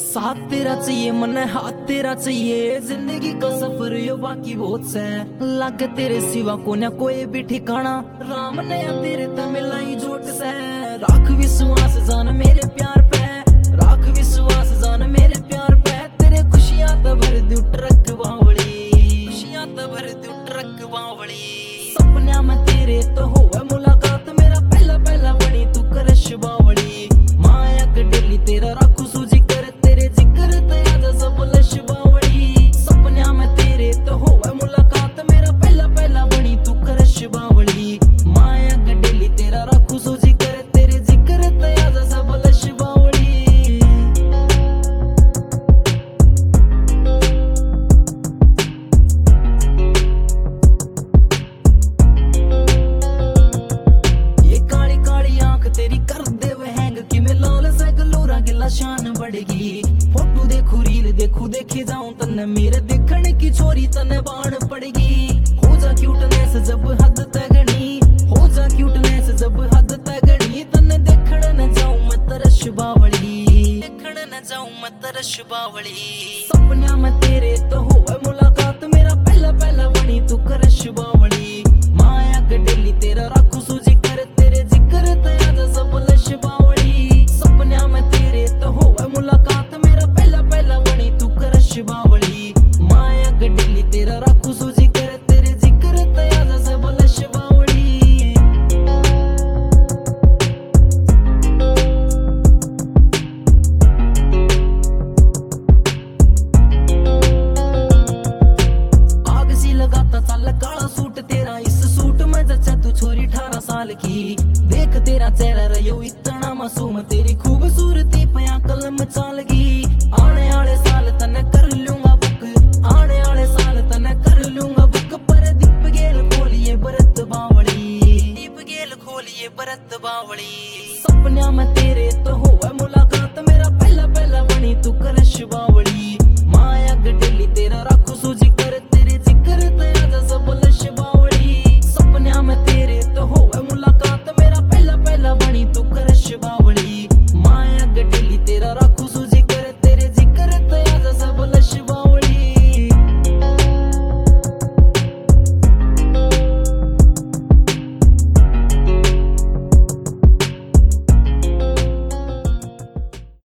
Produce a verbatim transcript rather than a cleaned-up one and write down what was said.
साथ तेरा चाहिए मन हाथ तेरा चाहिए, जिंदगी का सफर यो बाकी बहुत से लग तेरे सिवा को न कोई भी ठिकाना, राम ने तेरे तमिलाई जोट से। राख विश्वास जान मेरे प्यार पे, राख विश्वास जान मेरे प्यार पे, तेरे खुशियां तो भर दू ट्रक बावली, खुशियां तो भर दू ट्रक बावली। सपना में तेरे तो होवे मुलाकात, मेरा पहला पहला बनी तू करश बावली, माया गडेली तेरा राखू सूजी कर, तेरे जिक्र तया सब लश बावली। सपना में तेरे तो होवे मुलाकात, मेरा पहला पहला बनी तू करश बावली, माया गडेली तेरा राखू सूजी कर, तेरे जिक्र तया सब लश बावली। ये काली काली आंख तेरी कर दे हैंग कि मैं लाल से गलोरा गिला शान बढ़ेगी। फोटो देखू रील देखू देखे जाऊं तन्ने, मेरे देखने की छोरी तन्ने बाण पड़ेगी। हो जा क्यूटनेस जब हद तगनी, हो जा क्यूटनेस जब हद तगनी, तन्ने देखने न जाऊं मैं तरश बावली, देखने न जाऊं मैं तरश बावली। सपना में तेरे तो होवे मुलाकात, मेरा पहला पहला बनी तू करश बावली, माया गडेली तेरा राखू सूजी कर, तेरे जिक्र तया सब लश बावली। सपना में तेरे तो होवे मुलाकात, मेरा पहला पहला बनी तू करश बावली, माया गडेली तेरा राखू सूजी कर, तेरे जिक्र तया सब लश बावली। आग सी लगाता चल काला सूट तेरा, इस सूट में जचा तू छोरी अठारह साल की, देख तेरा चेहरा रहो इतना मासूम, तेरी खूबसूरती पया कलम चालगी। आने वाले साल तने कर लूंगा बुक, आने वाले साल तने कर लूंगा बुक, पर दीप गेल खोलिए बरत बावली, दीप गेल खोलिए बरत बावली।